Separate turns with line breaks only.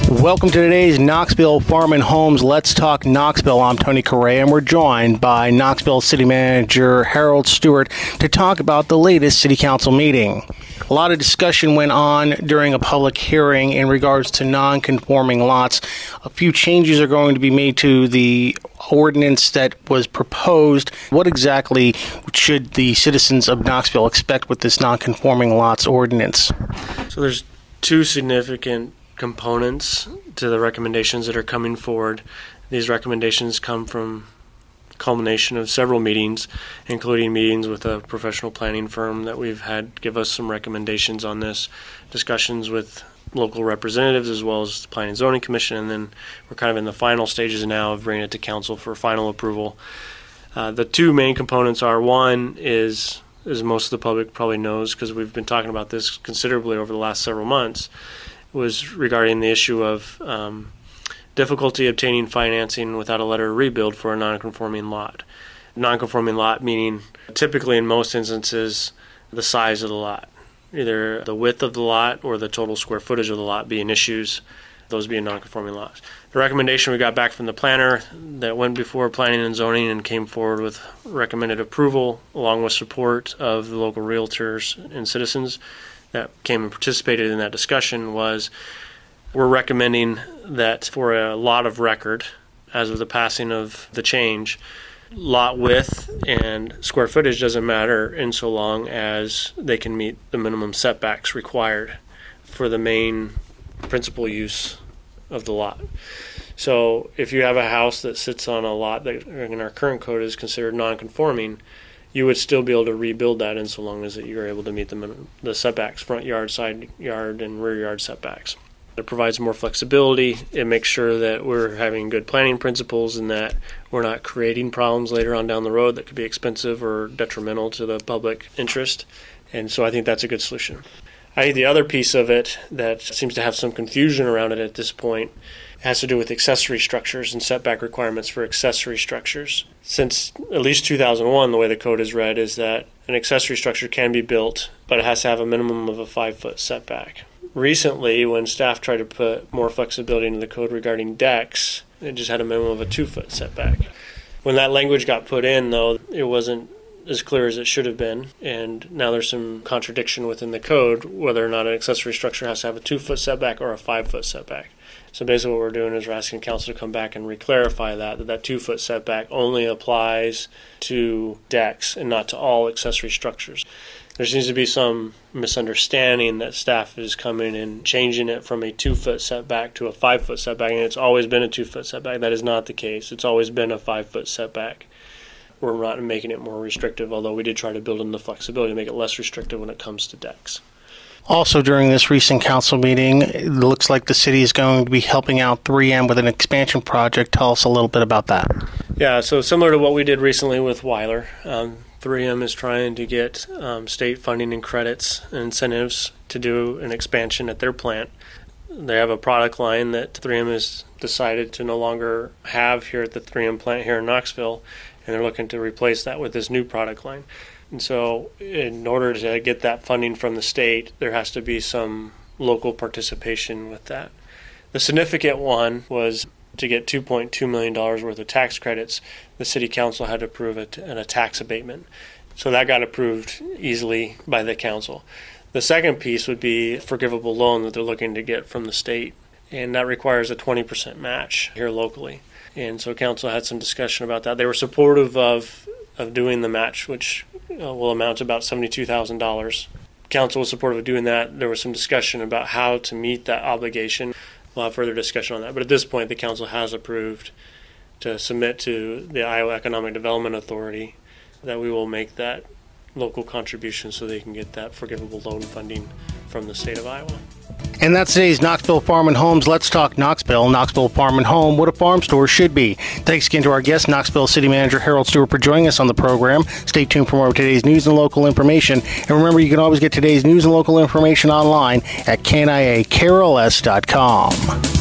Welcome to today's Knoxville Farm and Homes Let's Talk Knoxville. I'm Tony Correa, and we're joined by Knoxville City Manager Harold Stewart to talk about the latest City Council meeting. A lot of discussion went on during a public hearing in regards to non-conforming lots. A few changes are going to be made to the ordinance that was proposed. What exactly should the citizens of Knoxville expect with this non-conforming lots ordinance?
So there's two significant components to the recommendations that are coming forward. These recommendations come from culmination of several meetings, including meetings with a professional planning firm that we've had give us some recommendations on this, discussions with local representatives as well as the Planning and Zoning Commission, and then we're kind of in the final stages now of bringing it to council for final approval. The two main components are, one is, as most of the public probably knows because we've been talking about this considerably over the last several months, was regarding the issue of difficulty obtaining financing without a letter of rebuild for a non-conforming lot. Non-conforming lot meaning typically in most instances the size of the lot, either the width of the lot or the total square footage of the lot being issues, those being non-conforming lots. The recommendation we got back from the planner that went before Planning and Zoning and came forward with recommended approval along with support of the local realtors and citizens that came and participated in that discussion was we're recommending that for a lot of record, as of the passing of the change, lot width and square footage doesn't matter in so long as they can meet the minimum setbacks required for the main principal use of the lot. So if you have a house that sits on a lot that in our current code is considered non-conforming, you would still be able to rebuild that in so long as that you're able to meet the setbacks, front yard, side yard, and rear yard setbacks. It provides more flexibility. It makes sure that we're having good planning principles and that we're not creating problems later on down the road that could be expensive or detrimental to the public interest. And so I think that's a good solution. I think the other piece of it that seems to have some confusion around it at this point has to do with accessory structures and setback requirements for accessory structures. Since at least 2001, the way the code is read is that an accessory structure can be built, but it has to have a minimum of a 5-foot setback. Recently, when staff tried to put more flexibility into the code regarding decks, it just had a minimum of a 2-foot setback. When that language got put in, though, it wasn't as clear as it should have been, and now there's some contradiction within the code whether or not an accessory structure has to have a 2-foot setback or a 5-foot setback. So basically what we're doing is we're asking council to come back and re-clarify that 2-foot setback only applies to decks and not to all accessory structures. There seems to be some misunderstanding that staff is coming and changing it from a 2-foot setback to a 5-foot setback, and it's always been a 2-foot setback. That is not the case. It's always been a 5-foot setback. We're not making it more restrictive, although we did try to build in the flexibility to make it less restrictive when it comes to decks.
Also, during this recent council meeting, it looks like the city is going to be helping out 3M with an expansion project. Tell us a little bit about that.
Yeah, so similar to what we did recently with Weiler, 3M is trying to get state funding and credits and incentives to do an expansion at their plant. They have a product line that 3M has decided to no longer have here at the 3M plant here in Knoxville, and they're looking to replace that with this new product line. And so in order to get that funding from the state, there has to be some local participation with that. The significant one was to get $2.2 million worth of tax credits. The city council had to approve it and a tax abatement. So that got approved easily by the council. The second piece would be a forgivable loan that they're looking to get from the state, and that requires a 20% match here locally. And so council had some discussion about that. They were supportive of doing the match, which will amount to about $72,000. Council was supportive of doing that. There was some discussion about how to meet that obligation. We'll have further discussion on that. But at this point, the council has approved to submit to the Iowa Economic Development Authority that we will make that local contribution so they can get that forgivable loan funding from the state of Iowa.
And that's today's Knoxville Farm and Homes Let's Talk Knoxville. Knoxville Farm and Home, what a farm store should be. Thanks again to our guest, Knoxville City Manager Harold Stewart, for joining us on the program. Stay tuned for more of today's news and local information. And remember, you can always get today's news and local information online at kniakrls.com.